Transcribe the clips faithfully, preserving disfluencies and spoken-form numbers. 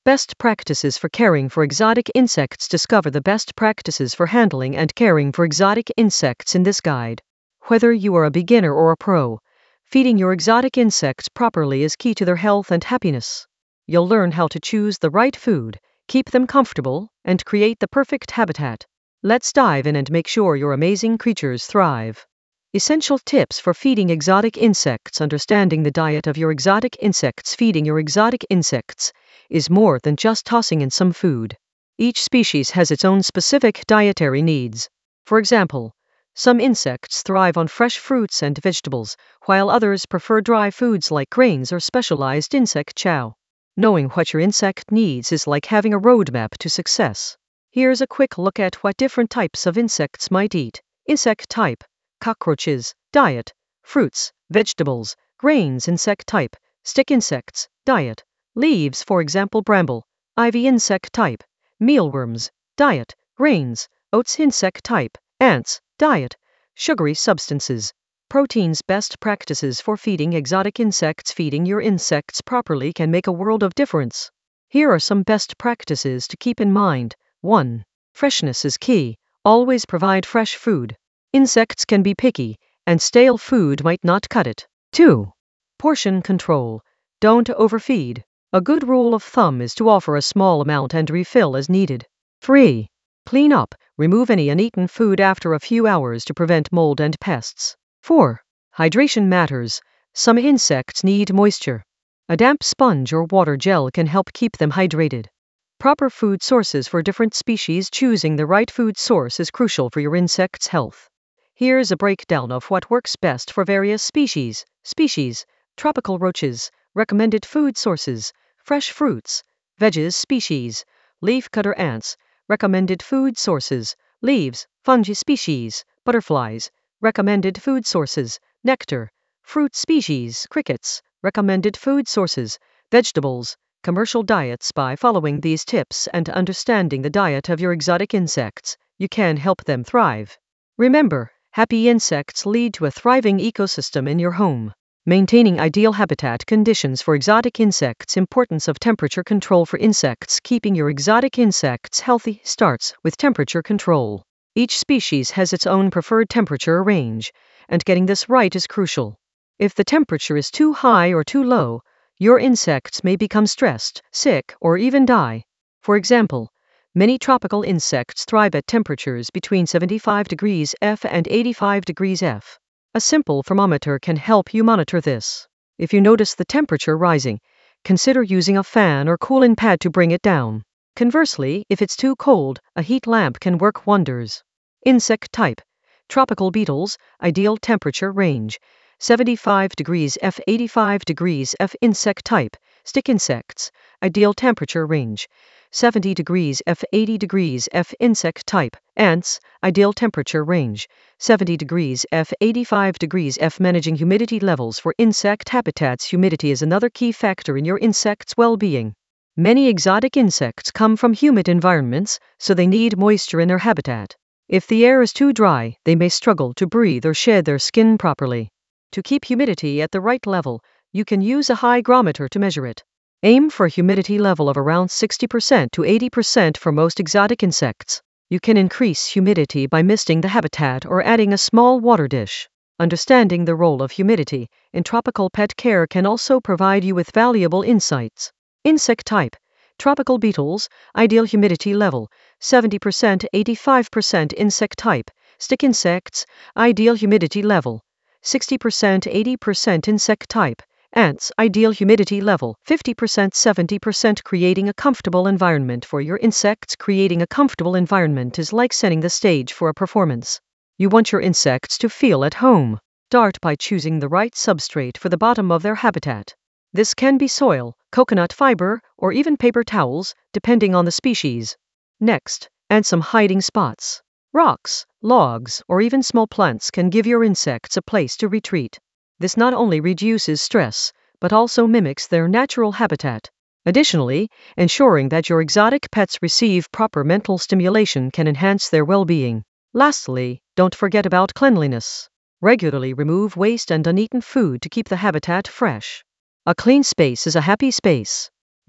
Best practices for caring for exotic insects. Discover the best practices for handling and caring for exotic insects in this guide. Whether you are a beginner or a pro, feeding your exotic insects properly is key to their health and happiness. You'll learn how to choose the right food, keep them comfortable, and create the perfect habitat. Let's dive in and make sure your amazing creatures thrive. Essential tips for feeding exotic insects. Understanding the diet of your exotic insects. Feeding your exotic insects is more than just tossing in some food. Each species has its own specific dietary needs. For example, some insects thrive on fresh fruits and vegetables, while others prefer dry foods like grains or specialized insect chow. Knowing what your insect needs is like having a roadmap to success. Here's a quick look at what different types of insects might eat. Insect type: cockroaches. Diet: fruits, vegetables, grains. Insect type: stick insects. Diet: leaves, for example bramble. Ivy. Insect type: mealworms. Diet: grains, oats. Insect type: ants. Diet: sugary substances. Proteins. Best practices for feeding exotic insects. Feeding your insects properly can make a world of difference. Here are some best practices to keep in mind. one. Freshness is key. Always provide fresh food. Insects can be picky, and stale food might not cut it. two. Portion control. Don't overfeed. A good rule of thumb is to offer a small amount and refill as needed. three. Clean up. Remove any uneaten food after a few hours to prevent mold and pests. four. Hydration matters. Some insects need moisture. A damp sponge or water gel can help keep them hydrated. Proper food sources for different species. Choosing the right food source is crucial for your insect's health. Here's a breakdown of what works best for various species. Species: tropical roaches. Recommended food sources: fresh fruits, veggies. Species: leafcutter ants. Recommended food sources: leaves. Fungi. Species: butterflies. Recommended food sources: nectar. Fruit species: crickets. Recommended food sources: vegetables. Commercial diets. By following these tips and understanding the diet of your exotic insects, you can help them thrive. Remember, happy insects lead to a thriving ecosystem in your home. Maintaining ideal habitat conditions for exotic insects. Importance of temperature control for insects. Keeping your exotic insects healthy starts with temperature control. Each species has its own preferred temperature range, and getting this right is crucial. If the temperature is too high or too low, your insects may become stressed, sick, or even die. For example, many tropical insects thrive at temperatures between seventy-five degrees F and eighty-five degrees F. A simple thermometer can help you monitor this. If you notice the temperature rising, consider using a fan or cooling pad to bring it down. Conversely, if it's too cold, a heat lamp can work wonders. Insect type: tropical beetles. Ideal temperature range: seventy-five degrees F, eighty-five degrees F. Insect type: stick insects. Ideal temperature range: seventy degrees F, eighty degrees F. Insect type: ants. Ideal temperature range: seventy degrees F, eighty-five degrees F. Managing humidity levels for insect habitats. Humidity is another key factor in your insect's well-being. Many exotic insects come from humid environments, so they need moisture in their habitat. If the air is too dry, they may struggle to breathe or shed their skin properly. To keep humidity at the right level, you can use a hygrometer to measure it. Aim for a humidity level of around sixty percent to eighty percent for most exotic insects. You can increase humidity by misting the habitat or adding a small water dish. Understanding the role of humidity in tropical pet care can also provide you with valuable insights. Insect type: tropical beetles. Ideal humidity level: seventy percent to eighty-five percent. Insect type: stick insects. Ideal humidity level: sixty percent to eighty percent. Insect type: ants. Ideal humidity level: fifty percent to seventy percent. Creating a comfortable environment for your insects. Creating a comfortable environment is like setting the stage for a performance. You want your insects to feel at home. Start by choosing the right substrate for the bottom of their habitat. This can be soil, coconut fiber, or even paper towels, depending on the species. Next, add some hiding spots. Rocks, logs, or even small plants can give your insects a place to retreat. This not only reduces stress, but also mimics their natural habitat. Additionally, ensuring that your exotic pets receive proper mental stimulation can enhance their well-being. Lastly, don't forget about cleanliness. Regularly remove waste and uneaten food to keep the habitat fresh. A clean space is a happy space.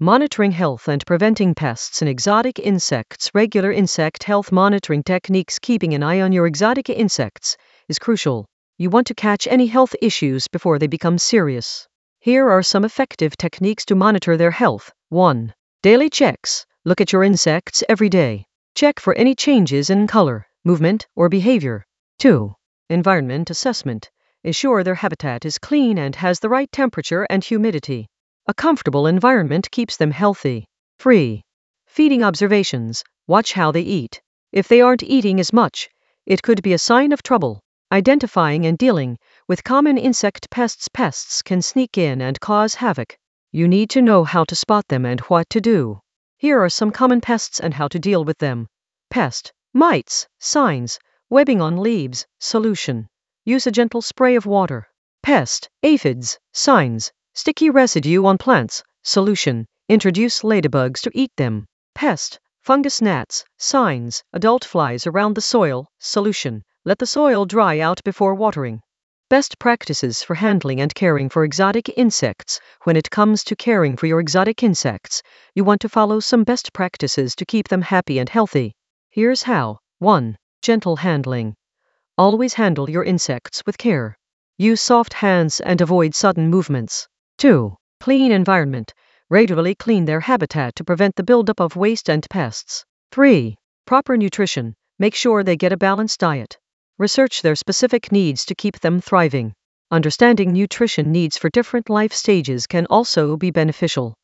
Monitoring health and preventing pests and exotic insects. Regular insect health monitoring techniques. Keeping an eye on your exotic insects is crucial. You want to catch any health issues before they become serious. Here are some effective techniques to monitor their health. one. Daily checks. Look at your insects every day. Check for any changes in color, movement, or behavior. two. Environment assessment. Ensure their habitat is clean and has the right temperature and humidity. A comfortable environment keeps them healthy. three. Feeding observations. Watch how they eat. If they aren't eating as much, it could be a sign of trouble. Identifying and dealing with common insect pests. Pests can sneak in and cause havoc. You need to know how to spot them and what to do. Here are some common pests and how to deal with them. Pest. Mites. Signs. Webbing on leaves. Solution. Use a gentle spray of water. Pest. Aphids. Signs. Sticky residue on plants. Solution. Introduce ladybugs to eat them. Pest. Fungus gnats. Signs. Adult flies around the soil. Solution. Let the soil dry out before watering. Best practices for handling and caring for exotic insects. When it comes to caring for your exotic insects, you want to follow some best practices to keep them happy and healthy. Here's how. one. Gentle handling. Always handle your insects with care. Use soft hands and avoid sudden movements. two. Clean environment. Regularly clean their habitat to prevent the buildup of waste and pests. three. Proper nutrition. Make sure they get a balanced diet. Research their specific needs to keep them thriving. Understanding nutrition needs for different life stages can also be beneficial.